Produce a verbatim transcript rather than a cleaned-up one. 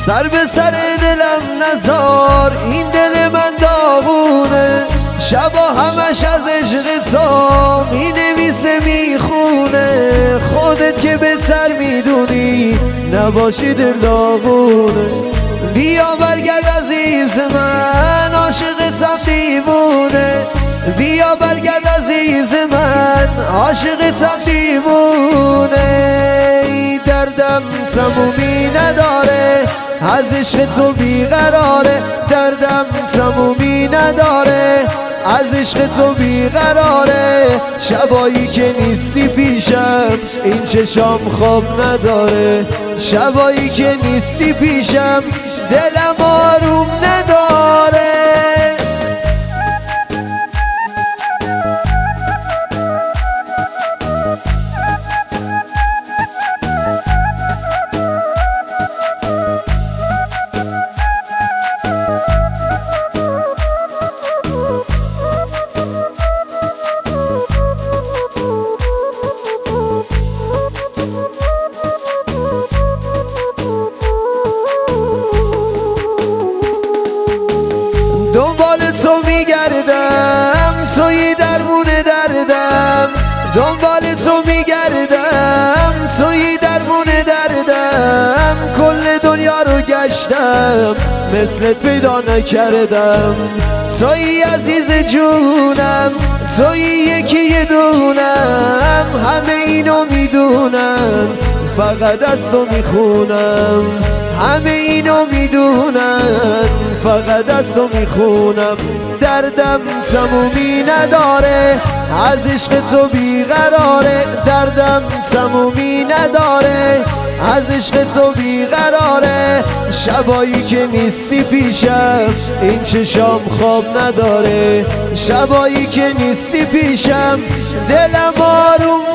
سر به سر دلم نزار، این دل من داغونه، شبا همش از عشق تو می نویسه میخونه. خودت که بهتر میدونی نباشی دل داغونه. بیا برگرد عزیز من، عاشقتم دیوونه. بیا برگرد عزیز من، عاشقتم دیوونه. دردم تمومی نداره، از عشق تو بیقراره. دردم تمومی نداره، از عشق تو بیقراره. شبایی که نیستی پیشم این چشام خواب نداره. شبایی که نیستی پیشم دلم آروم نداره. دنبال تو میگردم، توی درمون دردم. دنبال تو میگردم، توی درمون دردم. کل دنیا رو گشتم، مثلت پیدا نکردم. توی عزیز جونم، توی یکی یه دونم. همه اینو میدونم، فقط از تو میخونم. همه اینو میدونم، فقط از تو میخونم. دردم تمومی نداره، از عشق تو بیقراره. دردم تمومی نداره، از عشق تو بیقراره. شبایی که نیستی پیشم این چشام خواب نداره. شبایی که نیستی پیشم دلم آروم